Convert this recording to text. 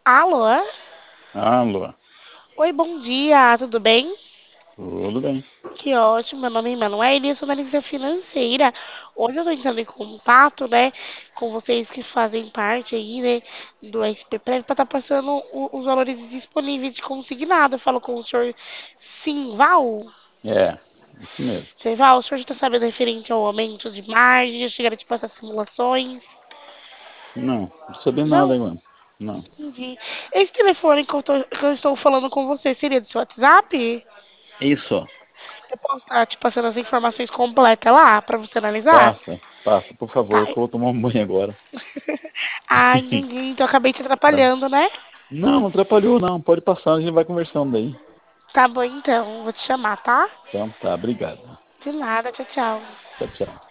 Alô? Alô, Oi, bom dia, tudo bem? tudo bem? Que ótimo, meu nome é Emanuele, eu sou analista financeira. Hoje eu tô entrando em contato, né, com vocês que fazem parte aí, né, do SP Prévio para estar passando os valores disponíveis de consignado. Eu falo com o senhor Simval. É, isso mesmo. Simval, o senhor já está sabendo referente ao aumento de margem, já chegaram tipo essas simulações? Não, não sabia nada Não, agora. Não. entendi. Esse telefone que eu estou falando com você seria do seu WhatsApp? Isso, Eu posso estar te passando as informações completas lá para você analisar? passa, por Tá. favor, que eu vou tomar um banho agora. Ah, entendi. Então eu acabei te Tá. atrapalhando, né? Não, não atrapalhou não, pode passar, a gente vai conversando daí. Tá bom, então. Vou te chamar, tá? Então tá, obrigado. De nada. Tchau, tchau. Tchau, tchau.